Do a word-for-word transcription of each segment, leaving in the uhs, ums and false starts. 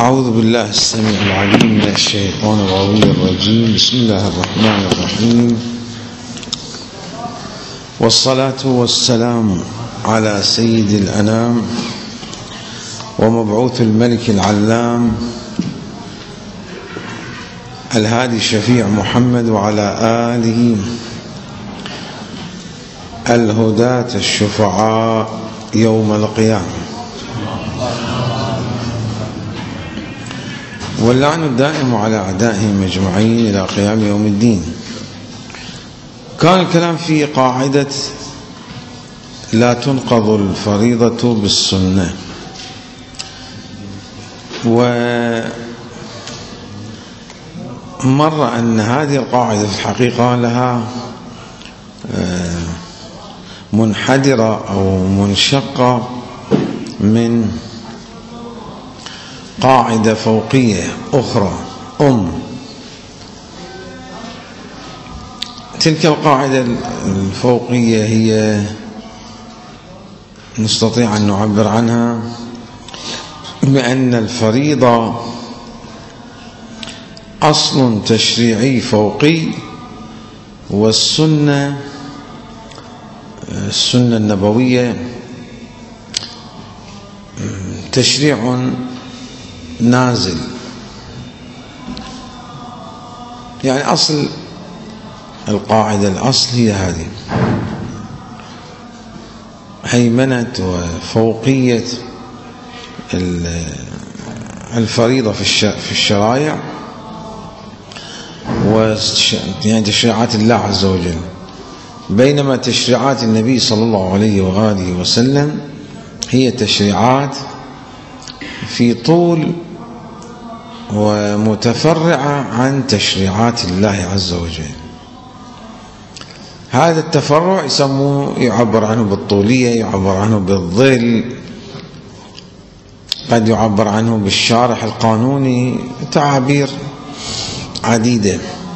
أعوذ بالله السميع العليم من الشيطان الرجيم. بسم الله الرحمن الرحيم، والصلاة والسلام على سيد الأنام ومبعوث الملك العلام الهادي الشفيع محمد وعلى آله الهداة الشفعاء يوم القيامة، واللعن الدائم على أعدائهم أجمعين إلى قيام يوم الدين. كان الكلام في قاعدة لا تنقض الفريضة بالسنة، ومر أن هذه القاعدة في الحقيقة لها منحدرة أو منشقة من قاعدة فوقية أخرى أم. تلك القاعدة الفوقية هي نستطيع أن نعبر عنها بأن الفريضة أصل تشريعي فوقي، والسنة السنة النبوية تشريع نازل. يعني أصل القاعدة الأصل هي هذه: هيمنة وفوقية الفريضة في الشرائع يعني تشريعات الله عز وجل، بينما تشريعات النبي صلى الله عليه وآله وسلم هي تشريعات في طول ومتفرعة عن تشريعات الله عز وجل. هذا التفرع يسموه يعبر عنه بالطولية، يعبر عنه بالظل، قد يعبر عنه بالشارح القانوني، تعابير عديدة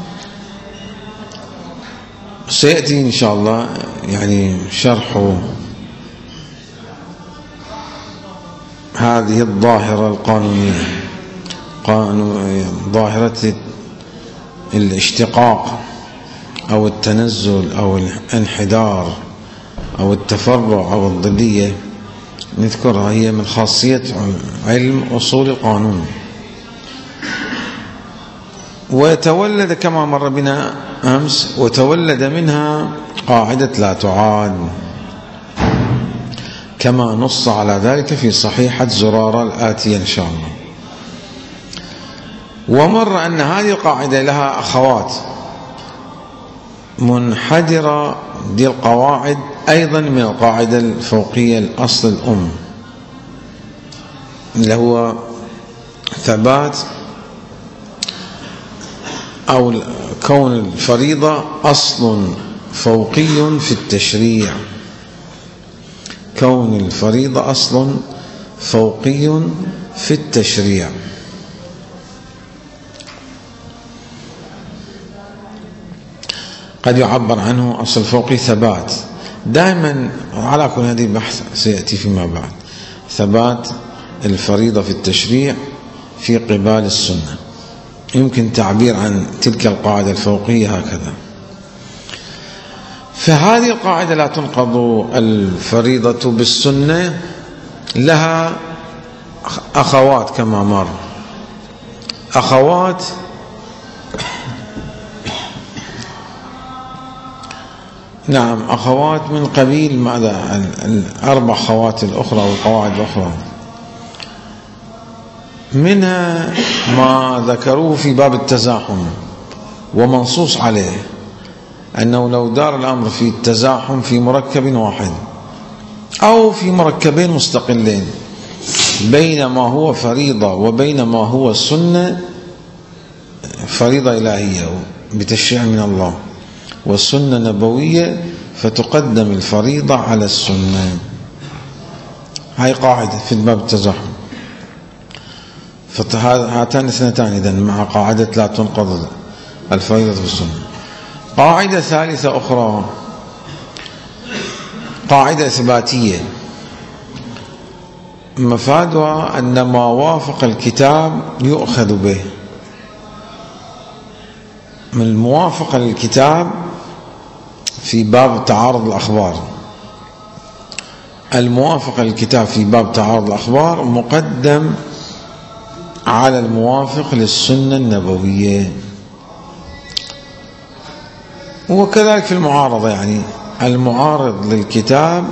سيأتي إن شاء الله يعني شرح هذه الظاهرة القانونية، ظاهرة الاشتقاق أو التنزل أو الانحدار أو التفرع أو الظلية، نذكرها، هي من خاصية علم أصول القانون. وتولد كما مر بنا أمس، وتولد منها قاعدة لا تعاد، كما نص على ذلك في صحيحة زرارة الآتية إن شاء الله. ومر أن هذه القاعدة لها أخوات منحدرة، دي القواعد أيضا من القاعدة الفوقية الأصل الأم، اللي هو ثبات أو كون الفريضة أصل فوقي في التشريع، كون الفريضة أصل فوقي في التشريع. قد يعبر عنه أصل فوقي ثبات، دائما على كل هذه البحث سيأتي فيما بعد، ثبات الفريضة في التشريع في قبال السنة. يمكن تعبير عن تلك القاعدة الفوقية هكذا. فهذه القاعدة لا تنقض الفريضة بالسنة لها أخوات كما مر. أخوات نعم أخوات من قبيل ماذا؟ الأربع خوات الأخرى والقواعد الأخرى، منها ما ذكروه في باب التزاحم ومنصوص عليه، أنه لو دار الأمر في التزاحم في مركب واحد أو في مركبين مستقلين بين ما هو فريضة وبين ما هو سنة، فريضة إلهية بتشريع من الله والسنة نبوية، فتقدم الفريضة على السنة. هاي قاعدة في باب التزاحم. فهاتان اثنتان إذن مع قاعدة لا تنقض الفريضة بالسنة. قاعدة ثالثة أخرى، قاعدة إثباتية، مفادها أن ما وافق الكتاب يؤخذ به. من الموافقة للكتاب في باب تعارض الأخبار، الموافقة للكتاب في باب تعارض الأخبار مقدم على الموافق للسنة النبوية. وكذلك في المعارضة، يعني المعارض للكتاب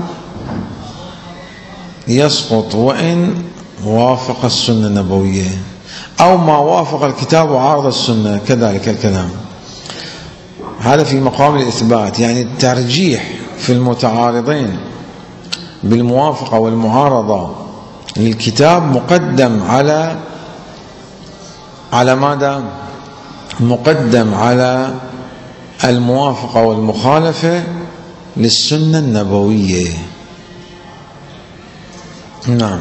يسقط وإن وافق السنة النبوية، أو ما وافق الكتاب وعارض السنة كذلك الكلام. هذا في مقام الإثبات، يعني الترجيح في المتعارضين بالموافقة والمعارضة للكتاب مقدم على على ماذا؟ مقدم على الموافقة والمخالفة للسنة النبوية. نعم،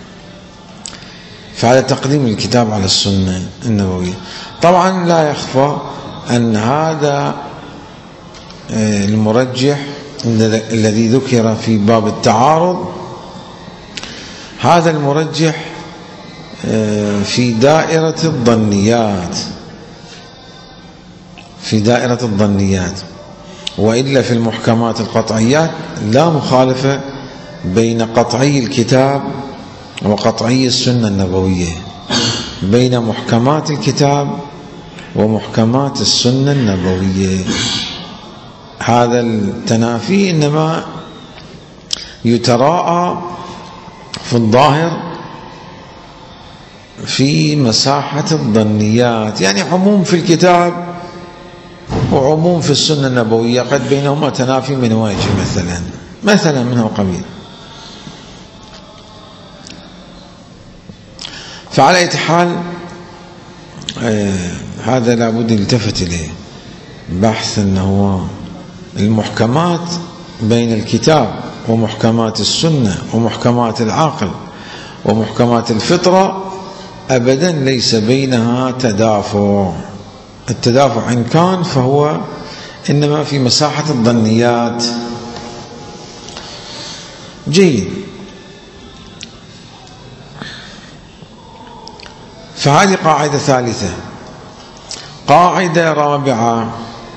فعلى تقديم الكتاب على السنة النبوية. طبعا لا يخفى أن هذا المرجح الذي ذكر في باب التعارض، هذا المرجح في دائرة الظنيات، في دائرة الظنيات، وإلا في المحكمات القطعيات لا مخالفة بين قطعي الكتاب وقطعي السنة النبوية، بين محكمات الكتاب ومحكمات السنة النبوية. هذا التنافي إنما يتراءى في الظاهر في مساحة الظنيات، يعني عموم في الكتاب وعموم في السنة النبوية، قد بينهما تنافي من وجه مثلا مثلا من القبيل. فعلى أي حال آه هذا لابد يلتفت إليه، بحث أنه المحكمات بين الكتاب ومحكمات السنة ومحكمات العقل ومحكمات الفطرة أبدا ليس بينها تدافع. التدافع إن كان فهو إنما في مساحة الظنيات. جيد. فهذه قاعدة ثالثة. قاعدة رابعة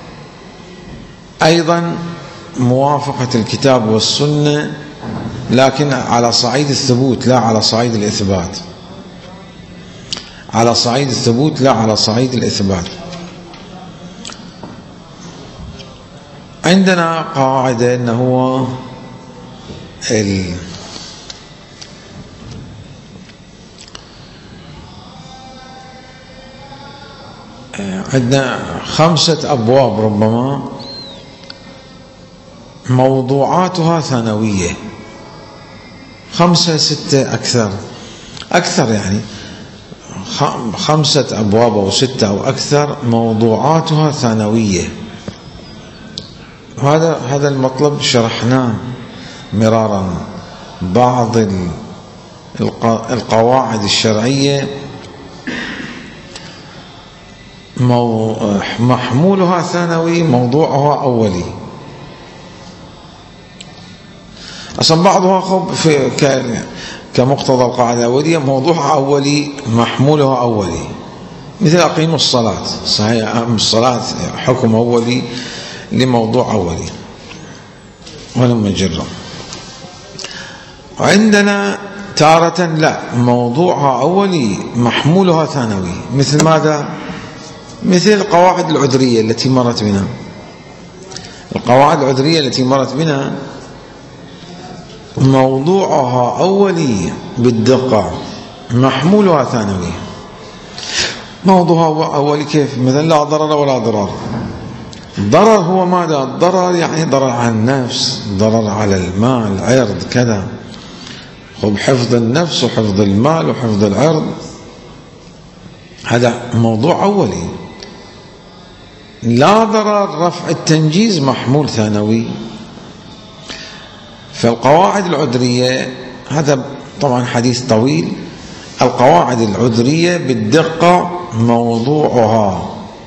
أيضا موافقة الكتاب والسنة، لكن على صعيد الثبوت لا على صعيد الإثبات، على صعيد الثبوت لا على صعيد الإثبات. عندنا قاعدة أنه هو ال عندنا خمسة أبواب ربما موضوعاتها ثانوية، خمسة ستة أكثر أكثر يعني خمسة أبواب أو ستة أو أكثر موضوعاتها ثانوية. هذا هذا المطلب شرحناه مرارا. بعض القواعد الشرعية محمولها ثانوي، موضوعها أولي. أصلا بعضها خب في كمقتضى القاعدة الأولية موضوعها أولي محمولها أولي، مثل أقيموا الصلاة، صحيح الصلاة حكم أولي لموضوع أولي ولم يجرم. وعندنا تارة لا، موضوعها أولي محمولها ثانوي، مثل ماذا؟ مثل القواعد العذرية التي مرت بنا. القواعد العذرية التي مرت بنا موضوعها أولي بالدقة، محمولها ثانوي. موضوعها أولي كيف؟ مثلا لا ضرر ولا ضرار. ضرر هو ماذا؟ ضرر يعني ضرر على النفس، ضرر على المال، عرض كذا. خب حفظ النفس وحفظ المال وحفظ العرض، هذا موضوع أولي. لا ضرر رفع التنجيز محمول ثانوي. فالقواعد العذرية هذا طبعا حديث طويل. القواعد العذرية بالدقة موضوعها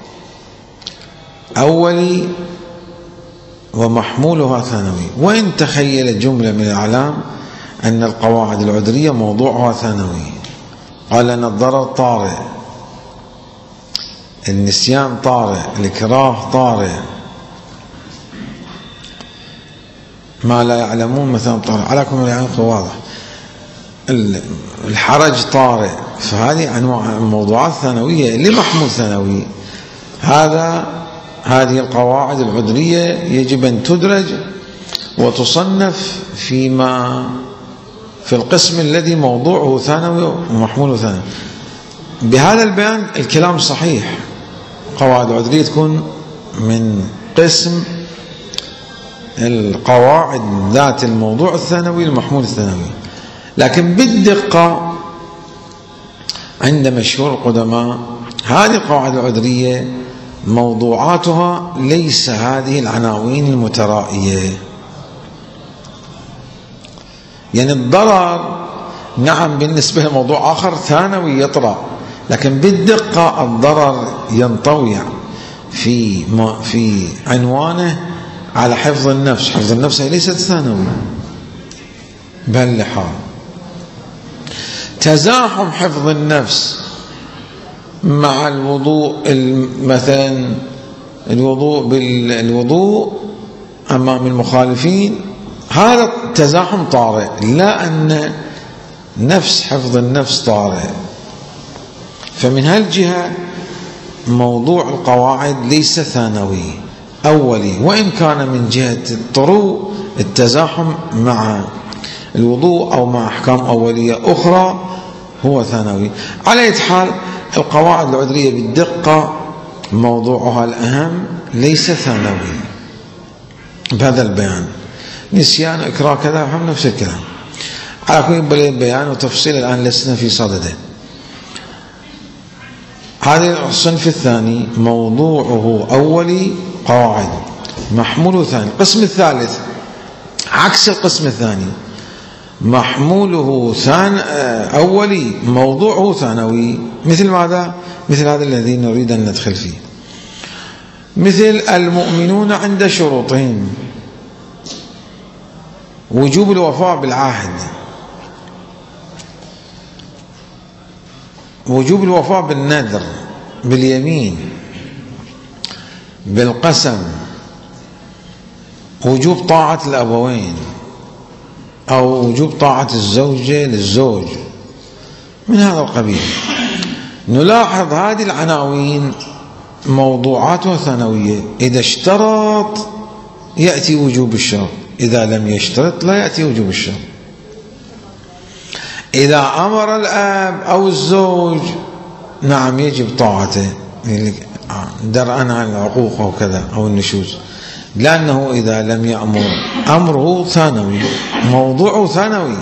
أولي ومحمولها ثانوي. وإن تخيل جملة من الأعلام أن القواعد العذرية موضوعها ثانوي. قال أن الضرر طارئ، النسيان طارئ، الإكراه طارئ، ما لا يعلمون مثلا طارئ، على كل يعني واضح، الحرج طارئ. فهذه أنواع الموضوعات ثانوية لمحمول ثانوي. هذا هذه القواعد العذرية يجب أن تدرج وتصنف فيما في القسم الذي موضوعه ثانوي ومحموله ثانوي. بهذا البيان الكلام صحيح، قواعد عذرية تكون من قسم القواعد ذات الموضوع الثانوي المحمول الثانوي. لكن بالدقة عند مشهور القدماء هذه القواعد العذرية موضوعاتها ليس هذه العناوين المترائية. يعني الضرر نعم بالنسبة لموضوع آخر ثانوي يطرأ، لكن بالدقة الضرر ينطوي في في عنوانه على حفظ النفس. حفظ النفس هي ليست ثانوي بهاللحاظ. تزاحم حفظ النفس مع الوضوء، مثلا الوضوء بالوضوء أمام المخالفين، هذا تزاحم طارئ، لا أن نفس حفظ النفس طارئ. فمن هالجهة موضوع القواعد ليس ثانوي أولي، وإن كان من جهة الطرو التزاحم مع الوضوء أو مع أحكام أولية أخرى هو ثانوي. على أي حال القواعد العذرية بالدقة موضوعها الأهم ليس ثانوي بهذا البيان. نسيان إكراه كذا هم نفس الكلام. على كل بيان وتفصيل الآن لسنا في صدده. هذا الصنف الثاني موضوعه أولي قواعد، محموله ثاني. القسم الثالث عكس القسم الثاني، محموله ثان أولي موضوعه ثانوي. مثل ماذا؟ مثل هذا الذي نريد أن ندخل فيه، مثل المؤمنون عند شروطهم، وجوب الوفاء بالعهد، وجوب الوفاء بالنذر، باليمين، بالقسم، وجوب طاعة الأبوين، أو وجوب طاعة الزوجة للزوج، من هذا القبيل. نلاحظ هذه العناوين موضوعاتها ثانوية. إذا اشترط يأتي وجوب الشرط، إذا لم يشترط لا يأتي وجوب الشرط. إذا أمر الأب أو الزوج نعم يجب طاعته درءا عن العقوق أو كذا أو النشوز، لأنه إذا لم يأمر أمره ثانوي، موضوعه ثانوي.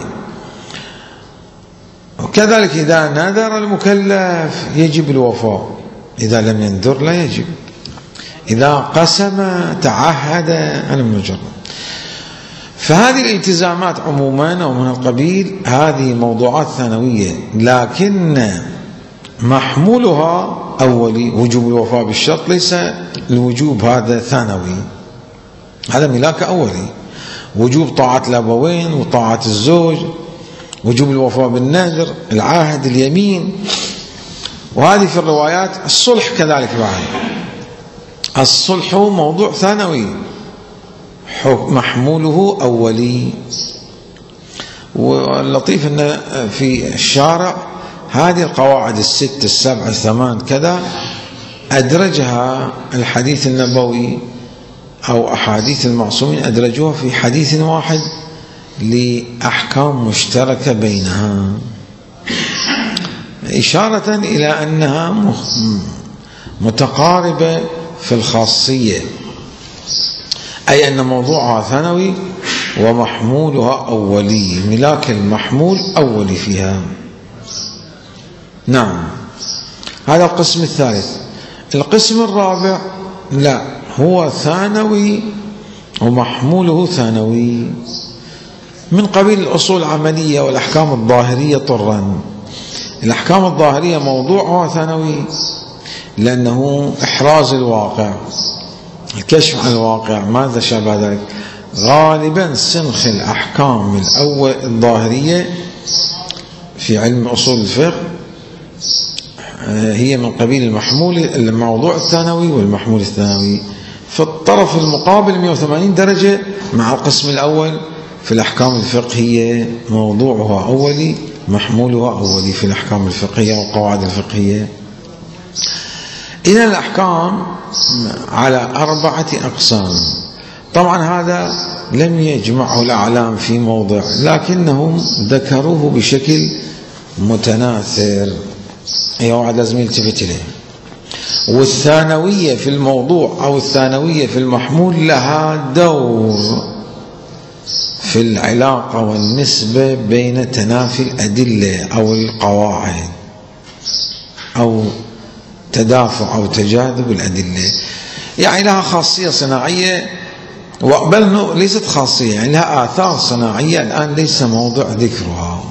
وكذلك إذا نذر المكلف يجب الوفاء، إذا لم ينذر لا يجب. إذا قسم تعهد عن المجرد. فهذه الالتزامات عموما أو من القبيل هذه موضوعات ثانوية، لكن محمولها أولي. وجوب الوفاء بالشرط ليس الوجوب هذا ثانوي، هذا ملاك أولي. وجوب طاعة الأبوين وطاعة الزوج، وجوب الوفاء بالنذر، العهد، اليمين. وهذه في الروايات. الصلح كذلك بعد، الصلح موضوع ثانوي محموله أولي. واللطيف أن في الشارع هذه القواعد الست السبع الثمان كذا أدرجها الحديث النبوي أو أحاديث المعصومين، أدرجوها في حديث واحد لأحكام مشتركة بينها، إشارة إلى أنها متقاربة في الخاصية، أي أن موضوعها ثانوي ومحمولها أولي. ملاك المحمول أولي فيها. نعم، هذا القسم الثالث. القسم الرابع لا، هو ثانوي ومحموله ثانوي، من قبيل الأصول العملية والأحكام الظاهرية طرا. الأحكام الظاهرية موضوعها ثانوي لأنه إحراز الواقع، الكشف عن الواقع، ماذا شابه ذلك. غالبا سنخ الأحكام الأول الظاهرية في علم أصول الفقه هي من قبيل المحمول الموضوع الثانوي والمحمول الثانوي. في الطرف المقابل مئة وثمانين درجة مع القسم الأول في الأحكام الفقهية، موضوعها أولي محمولها أولي في الأحكام الفقهية والقواعد الفقهية. إذن الأحكام على أربعة أقسام. طبعا هذا لم يجمعه الأعلام في موضع، لكنهم ذكروه بشكل متناثر، يوعد لازم يلتفت إليه. والثانوية في الموضوع أو الثانوية في المحمول لها دور في العلاقة والنسبة بين تنافي الأدلة أو القواعد أو تدافع أو تجاذب الأدلة. يعني لها خاصية صناعية، بل ليست خاصية، يعني لها آثار صناعية الآن ليس موضع ذكرها،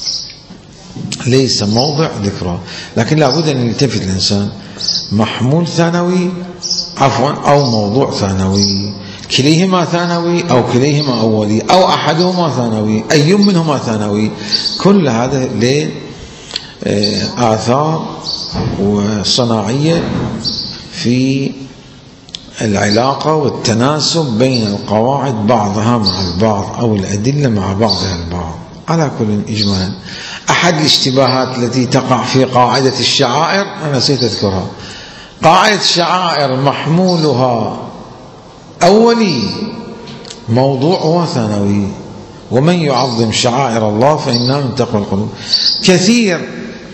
ليس موضع ذكرها، لكن لابد أن يلتفت الإنسان محمول ثانوي عفوا أو موضوع ثانوي، كليهما ثانوي أو كليهما أولي أو أحدهما ثانوي، أي منهما ثانوي. كل هذا له آثار وصناعية في العلاقة والتناسب بين القواعد بعضها مع البعض أو الأدلة مع بعضها البعض. على كل إجمالا، أحد الاشتباهات التي تقع في قاعدة الشعائر أنا نسيت أذكرها. قاعدة الشعائر محمولها أولي، موضوعها ثانوي. ومن يعظم شعائر الله فإنها من تقوى القلوب. كثير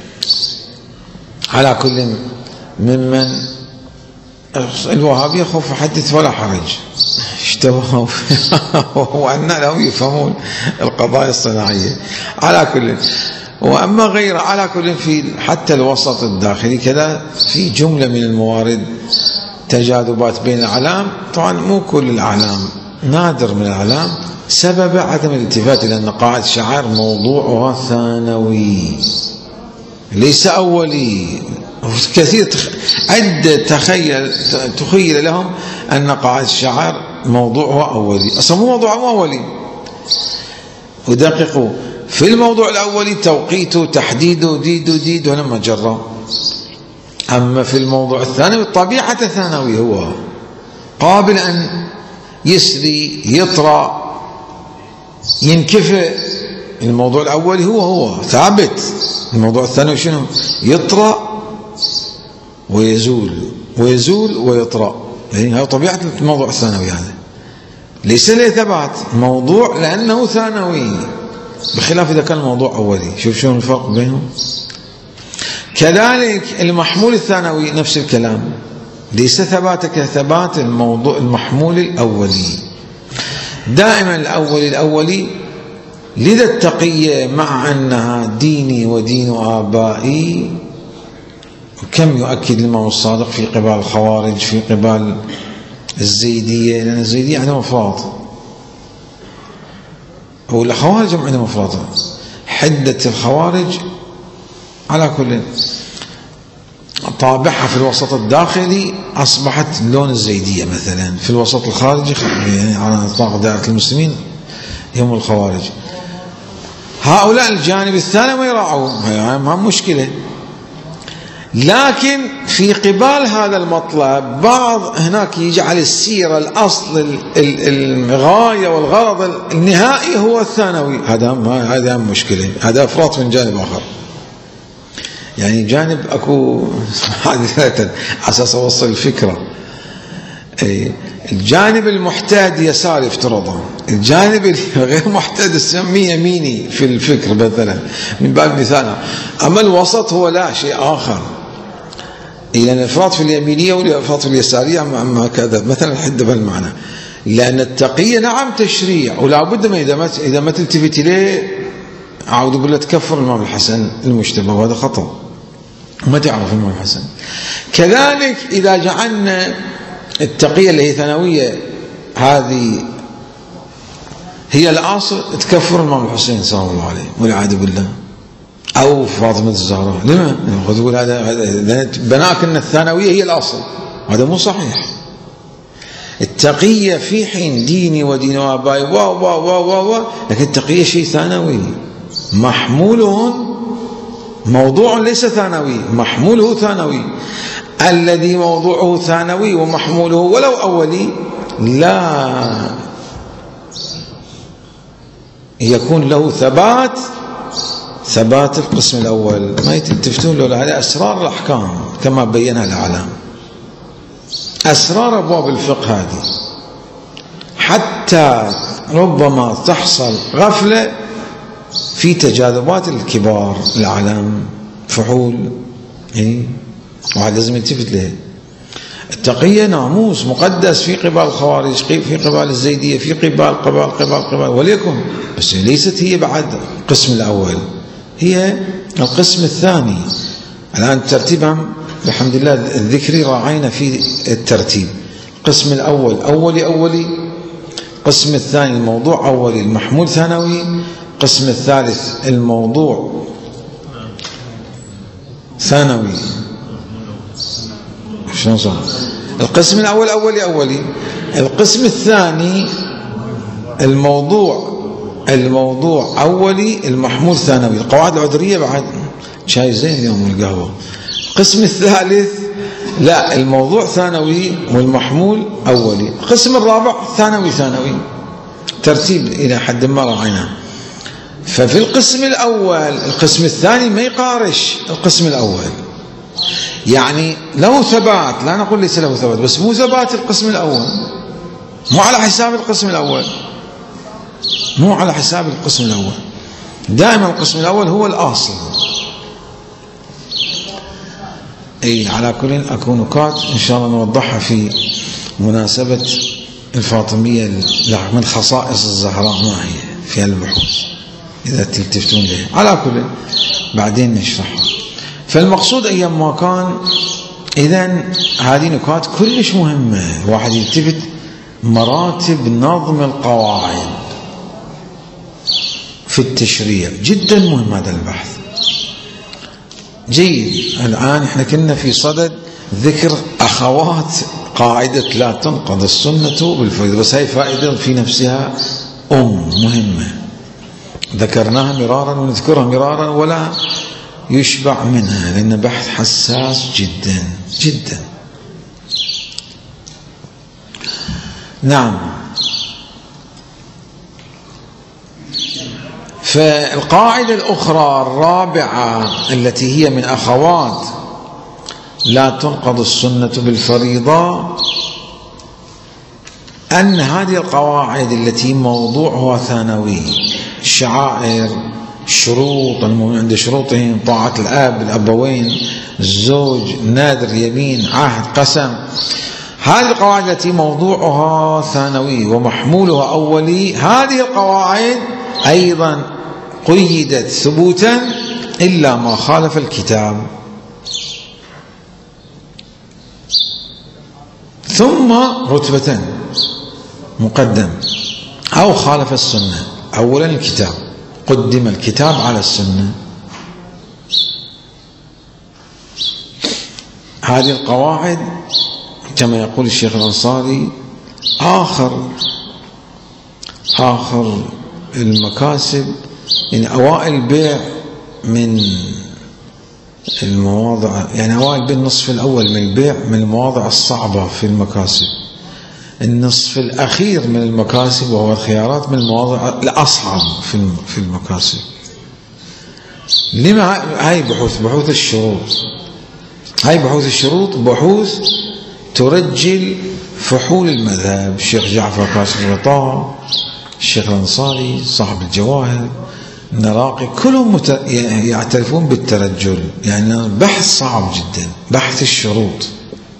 على كل ممن الوهابية خوف حدث ولا حرج اشتبهوا وأن لهم يفهمون القضايا الصناعية. على كل، وأما غير على كل في حتى الوسط الداخلي كذا في جملة من الموارد تجاذبات بين الأعلام. طبعا مو كل الأعلام، نادر من الأعلام، سبب عدم الالتفات إلى أن قاعدة الشعائر موضوعها ثانوي ليس أولي. كثير عدة تخيل تخيل لهم أن قاعدة الشعائر موضوعها أولي، أصلا مو موضوعها أولي. ودققوا في الموضوع الأولي توقيته تحديده ديدو ديدو لما جرى. أما في الموضوع الثانوي طبيعة ثانوي، هو قابل أن يسري يطرأ ينكفئ. الموضوع الأولي هو هو ثابت، الموضوع الثانوي شنو؟ يطرأ ويزول ويزول ويطرأ. يعني هذا طبيعة الموضوع الثانوي، هذا ليس له ثبات موضوع لأنه ثانوي، بخلاف إذا كان الموضوع أولي. شوف شو الفرق بينهم. كذلك المحمول الثانوي نفس الكلام، ليس ثباتك كثبات الموضوع المحمول الأولي. دائما الأولي الأولي. لذا التقية مع أنها ديني ودين آبائي، كم يؤكد الإمام الصادق في قبال الخوارج في قبال الزيدية، لأن الزيدية عندهم أفراط والخوارج عندهم أفراط. حدة الخوارج على كل طابعها في الوسط الداخلي أصبحت لون الزيدية مثلا، في الوسط الخارجي يعني على نطاق دائرة المسلمين هم الخوارج. هؤلاء الجانب الثاني ما يراعوا، يعني ما مشكلة. لكن في قبال هذا المطلب بعض هناك يجعل السيرة الأصل الغاية والغرض النهائي هو الثانوي. هذا ما هذا مشكلة، هذا إفراط من جانب آخر. يعني جانب أكو عادة أساس أوصل الفكرة. الجانب المحتاد يسار افتراضا، الجانب الغير محتاد السمي يميني في الفكر مثلا من باب مثال. أما الوسط هو لا شيء آخر. إلى الإفراط في اليمينية والإفراط في اليسارية مع كذا مثلا حد بالمعنى. لأن التقية نعم تشريع، ولا بد ما إذا ما إذا ما تلتفت إليه أعوذ بالله تكفر الإمام الحسن المجتبى، وهذا خطأ، ما تعرف الإمام الحسن. كذلك إذا جعلنا التقية اللي هي ثانوية هذه هي الأصل، تكفر الإمام الحسين صلى الله عليه والعياذ بالله، أو فاطمة الزهراء. لما؟ تقول هذا بناك أن الثانوية هي الأصل، هذا مو صحيح. التقية في حين ديني ودين آبائي و و و و و لكن التقية شيء ثانوي، محموله موضوع ليس ثانوي، محموله ثانوي. الذي موضوعه ثانوي ومحموله ولو أولي لا يكون له ثبات ثبات القسم الأول. ما يتلتفتون له، هذه أسرار الأحكام كما بينها الأعلام، أسرار أبواب الفقه هذه، حتى ربما تحصل غفلة في تجاذبات الكبار الأعلام، فحول إيه؟ وهذا لازم يلتفت له. التقية ناموس مقدس في قبال الخوارج، في قبال الزيدية، في قبال قبال قبال قبال وليكن، بس ليست هي بعد القسم الأول، هي القسم الثاني. الآن ترتيبهم بحمد الله الذكري راعينا في الترتيب. القسم الأول أولي أولي، القسم الثاني الموضوع أولي المحمول ثانوي، القسم الثالث الموضوع ثانوي. شلون صار؟ القسم الأول أولي أولي، القسم الثاني الموضوع الموضوع أولي المحمول ثانوي. القواعد العذرية بعد شاي زين اليوم القهوة. القسم الثالث لا، الموضوع ثانوي والمحمول أولي. القسم الرابع ثانوي ثانوي، ترتيب إلى حد ما راعيناه. ففي القسم الأول القسم الثاني ما يقارش القسم الأول، يعني له ثبات، لا نقول ليس له ثبات، بس مو ثبات القسم الأول، مو على حساب القسم الأول، مو على حساب القسم الأول. دائما القسم الأول هو الأصل. أي على كل أكو نكات إن شاء الله نوضحها في مناسبة الفاطمية من خصائص الزهراء ما هي في البحوث إذا تلتفتون لها. على كل بعدين نشرحها. فالمقصود أيام ما كان، إذن هذه نكات كلش مهمة، واحد يلتفت مراتب نظم القواعد في التشريع، جدا مهم هذا البحث. جيد، الآن احنا كنا في صدد ذكر أخوات قاعدة لا تنقض السنة بالفريضة، بس هاي فائدة في نفسها أم مهمة ذكرناها مرارا ونذكرها مرارا ولا يشبع منها، لأن بحث حساس جدا جدا. نعم. فالقاعدة الأخرى الرابعة التي هي من أخوات لا تنقض السنة بالفريضة، أن هذه القواعد التي موضوعها ثانوي، الشعائر، الشروط، المؤمن عند شروطهم، طاعة الأب الأبوين، الزوج، نذر، يمين، عهد، قسم، هذه القواعد التي موضوعها ثانوي ومحمولها أولي، هذه القواعد أيضا قيدت ثبوتا إلا ما خالف الكتاب ثم رتبة مقدم أو خالف السنة. أولا الكتاب، قدم الكتاب على السنة. هذه القواعد كما يقول الشيخ الأنصاري آخر آخر المكاسب، يعني أوائل البيع من المواضع، يعني أوائل بالنصف الأول من البيع من المواضع الصعبة في المكاسب. النصف الأخير من المكاسب وهو الخيارات من المواضع الأصعب في المكاسب. لما هاي بحوث بحوث الشروط، هاي بحوث الشروط بحوث ترجل فحول المذهب. الشيخ جعفر كاشف الغطاء، الشيخ الأنصاري صاحب الجواهر، النراقي، كلهم مت... يعترفون بالترجل، يعني بحث صعب جدا بحث الشروط.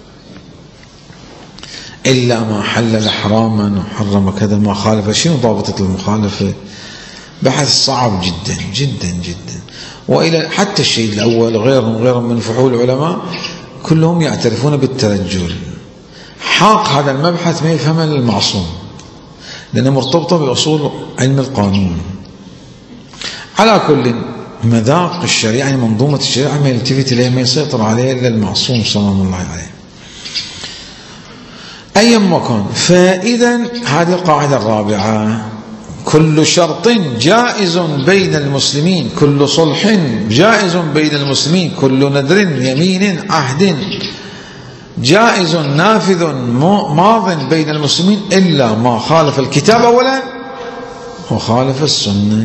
إلا ما حلل حراما وحرم كذا ما خالف، شنو ضابطة المخالفة؟ بحث صعب جدا جدا جدا. وإلى حتى الشيء الأول غيرهم غيرهم من فحول العلماء كلهم يعترفون بالترجل. حاق هذا المبحث ما يفهمه المعصوم، لأنه مرتبطة بأصول علم القانون. على كل مذاق الشريعة، يعني منظومة الشريعة ما يلتفت إليه ما يسيطر عليه إلا المعصوم صلى الله عليه. أي مكان. فإذا هذه القاعدة الرابعة: كل شرط جائز بين المسلمين، كل صلح جائز بين المسلمين، كل نذر يمين عهد جائز نافذ ماض بين المسلمين إلا ما خالف الكتاب أولا وخالف السنة.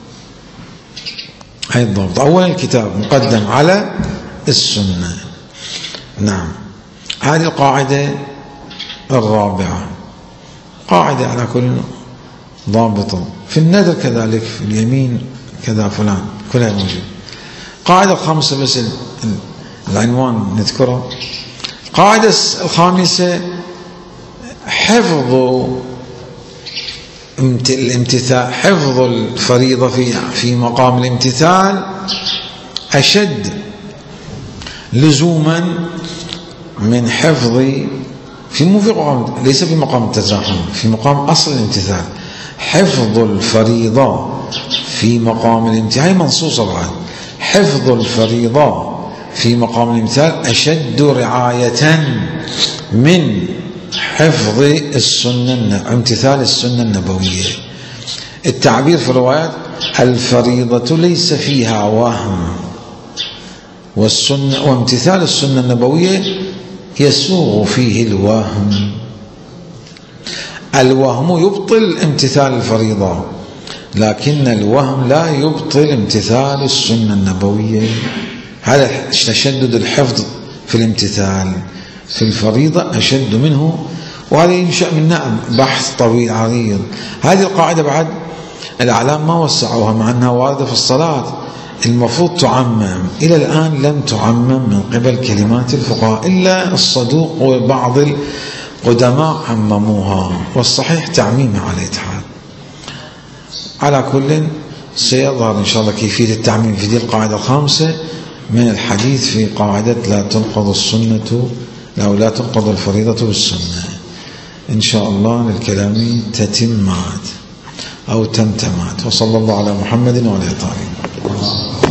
هاي الضبط، أولا الكتاب مقدم على السنة. نعم، هذه القاعدة الرابعة، قاعدة على كل ضابطة. في النذر كذلك، في اليمين كذا فلان، كلها موجود. قاعدة الخامسة بس العنوان نذكره. قاعدة الخامسة: حفظ الامتثال، حفظ الفريضة في في مقام الامتثال أشد لزوما من حفظ في مو في مقام، ليس في مقام التزاحم، في مقام أصل الامتثال. حفظ الفريضة في مقام الامتثال، هي منصوصة بعد. حفظ الفريضة في مقام الامتثال أشد رعاية من حفظ السنة، امتثال السنة النبوية. التعبير في الروايات: الفريضة ليس فيها وهم، والسنة وامتثال السنة النبوية يسوغ فيه الوهم. الوهم يبطل امتثال الفريضة، لكن الوهم لا يبطل امتثال السنة النبوية. هذا تشدد الحفظ في الامتثال في الفريضة أشد منه، وهذا ينشأ منه بحث طويل عريض. هذه القاعدة بعد الأعلام ما وسعوها، مع أنها واردة في الصلاة، المفروض تعمم. إلى الآن لم تعمم من قبل كلمات الفقهاء، إلا الصدوق وبعض القدماء عمموها، والصحيح تعميمها على الاتحاد. على كل سيظهر إن شاء الله كيفية التعميم في دي القاعدة الخامسة من الحديث في قاعدة لا تنقض السنة أو لا تنقض الفريضة بالسنة. إن شاء الله للكلام تتمات أو تمتمات. وصلى الله على محمد وعلى آله.